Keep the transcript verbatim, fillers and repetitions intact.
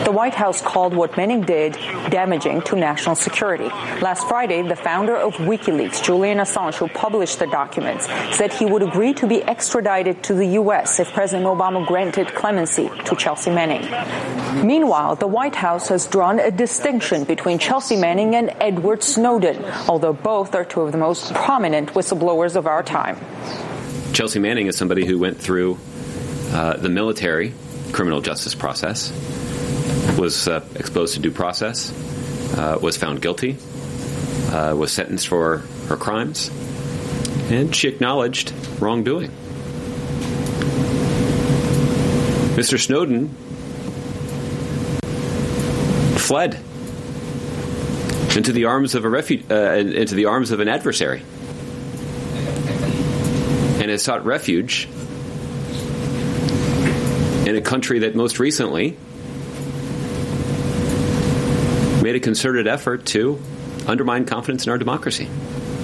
The White House called what Manning did damaging to national security. Last Friday, the founder of WikiLeaks, Julian Assange, who published the documents, said he would agree to be extradited to the U S if President Obama granted clemency to Chelsea Manning. Meanwhile, the White House has drawn a distinction between Chelsea Manning and Edward Snowden, although both are two of the most prominent whistleblowers of our time. Chelsea Manning is somebody who went through uh, the military criminal justice process, was uh, exposed to due process, uh, was found guilty, uh, was sentenced for her crimes, and she acknowledged wrongdoing. Mister Snowden fled into the arms of a refu- uh, into the arms of an adversary, and has sought refuge in a country that most recently made a concerted effort to undermine confidence in our democracy.